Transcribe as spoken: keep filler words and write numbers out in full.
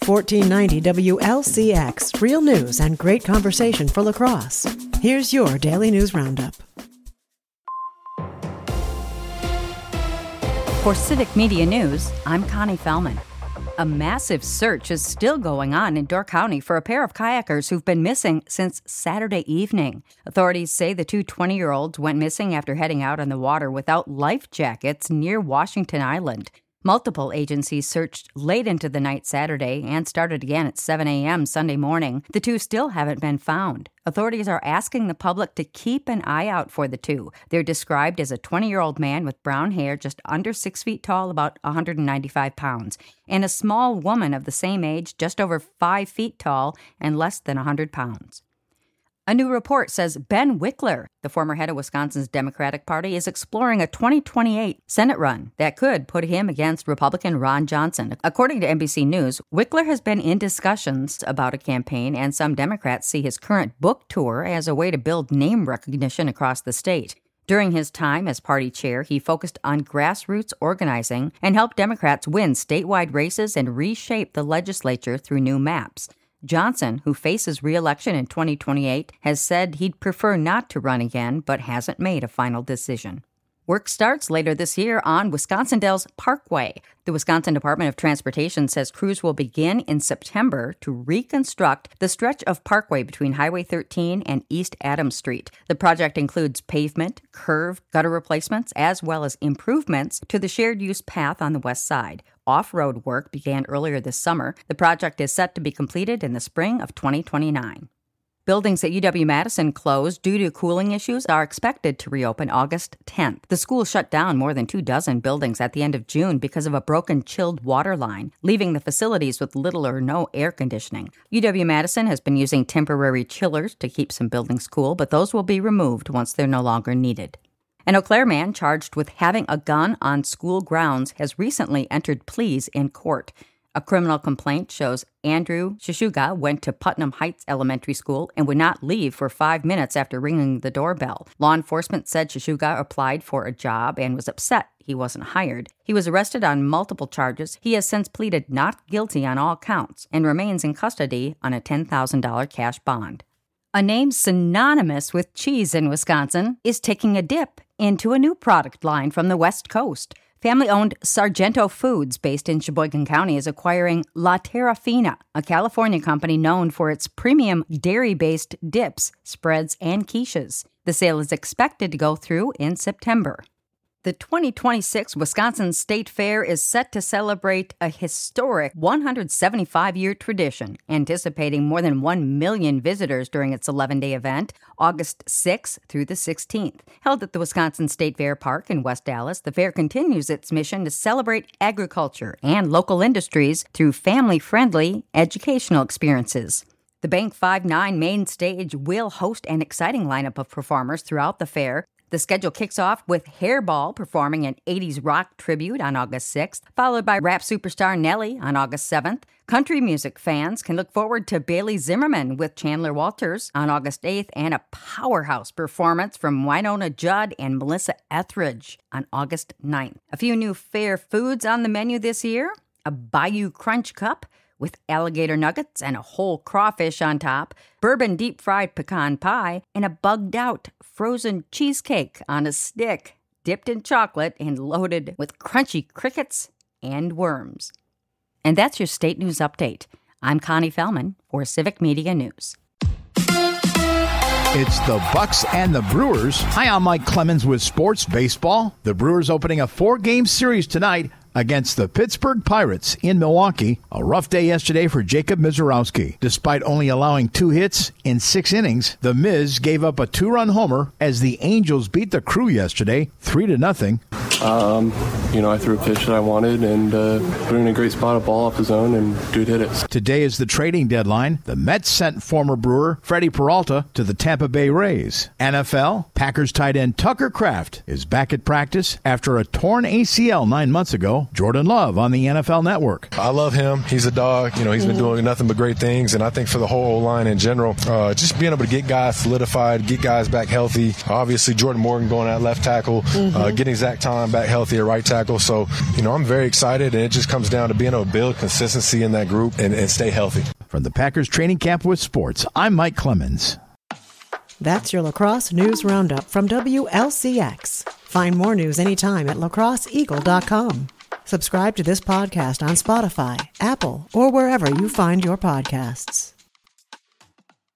fourteen ninety W L C X, real news and great conversation for La Crosse. Here's your Daily News Roundup. For Civic Media News, I'm Connie Fellman. A massive search is still going on in Door County for a pair of kayakers who've been missing since Saturday evening. Authorities say the two twenty-year-olds went missing after heading out on the water without life jackets near Washington Island. Multiple agencies searched late into the night Saturday and started again at seven a.m. Sunday morning. The two still haven't been found. Authorities are asking the public to keep an eye out for the two. They're described as a twenty-year-old man with brown hair, just under six feet tall, about one hundred ninety-five pounds, and a small woman of the same age, just over five feet tall and less than one hundred pounds. A new report says Ben Wickler, the former head of Wisconsin's Democratic Party, is exploring a twenty twenty-eight Senate run that could put him against Republican Ron Johnson. According to N B C News, Wickler has been in discussions about a campaign, and some Democrats see his current book tour as a way to build name recognition across the state. During his time as party chair, he focused on grassroots organizing and helped Democrats win statewide races and reshape the legislature through new maps. Johnson, who faces re-election in twenty twenty-eight, has said he'd prefer not to run again, but hasn't made a final decision. Work starts later this year on Wisconsin Dells Parkway. The Wisconsin Department of Transportation says crews will begin in September to reconstruct the stretch of parkway between Highway thirteen and East Adams Street. The project includes pavement, curve, gutter replacements, as well as improvements to the shared-use path on the west side. Off-road work began earlier this summer. The project is set to be completed in the spring of twenty twenty-nine. Buildings at U W-Madison closed due to cooling issues are expected to reopen August tenth. The school shut down more than two dozen buildings at the end of June because of a broken chilled water line, leaving the facilities with little or no air conditioning. U W-Madison has been using temporary chillers to keep some buildings cool, but those will be removed once they're no longer needed. An Eau Claire man charged with having a gun on school grounds has recently entered pleas in court. A criminal complaint shows Andrew Shishuga went to Putnam Heights Elementary School and would not leave for five minutes after ringing the doorbell. Law enforcement said Shishuga applied for a job and was upset he wasn't hired. He was arrested on multiple charges. He has since pleaded not guilty on all counts and remains in custody on a ten thousand dollars cash bond. A name synonymous with cheese in Wisconsin is taking a dip into a new product line from the West Coast. Family-owned Sargento Foods, based in Sheboygan County, is acquiring La Terra Fina, a California company known for its premium dairy-based dips, spreads, and quiches. The sale is expected to go through in September. The twenty twenty-six Wisconsin State Fair is set to celebrate a historic one hundred seventy-five year tradition, anticipating more than one million visitors during its eleven-day event, August sixth through the sixteenth. Held at the Wisconsin State Fair Park in West Dallas, the fair continues its mission to celebrate agriculture and local industries through family-friendly educational experiences. The Bank five nine main stage will host an exciting lineup of performers throughout the fair. The schedule kicks off with Hairball performing an eighties rock tribute on August sixth, followed by rap superstar Nelly on August seventh. Country music fans can look forward to Bailey Zimmerman with Chandler Walters on August eighth and a powerhouse performance from Winona Judd and Melissa Etheridge on August ninth. A few new fair foods on the menu this year: a Bayou Crunch Cup with alligator nuggets and a whole crawfish on top, bourbon deep-fried pecan pie, and a bugged-out frozen cheesecake on a stick, dipped in chocolate and loaded with crunchy crickets and worms. And that's your State News Update. I'm Connie Fellman for Civic Media News. It's the Bucks and the Brewers. Hi, I'm Mike Clemens with Sports Baseball. The Brewers opening a four-game series tonight against the Pittsburgh Pirates in Milwaukee. A rough day yesterday for Jacob Misiorowski. Despite only allowing two hits in six innings, the Miz gave up a two-run homer as the Angels beat the Crew yesterday, three to nothing. Um, you know, I threw a pitch that I wanted and uh, put in a great spot, a ball off the zone, and dude hit it. Today is the trading deadline. The Mets sent former Brewer Freddie Peralta to the Tampa Bay Rays. N F L, Packers tight end Tucker Kraft is back at practice after a torn A C L nine months ago. Jordan Love on the N F L Network. I love him. He's a dog. You know, he's been doing nothing but great things, and I think for the whole line in general, uh, just being able to get guys solidified, get guys back healthy. Obviously, Jordan Morgan going at left tackle, mm-hmm. uh, getting Zach Tom Devon back healthy at right tackle. So, you know, I'm very excited, and it just comes down to being able to build consistency in that group and, and stay healthy. From the Packers training camp with sports, I'm Mike Clemens. That's your Lacrosse News Roundup from W L C X. Find more news anytime at lacrosse eagle dot com. Subscribe to this podcast on Spotify, Apple, or wherever you find your podcasts.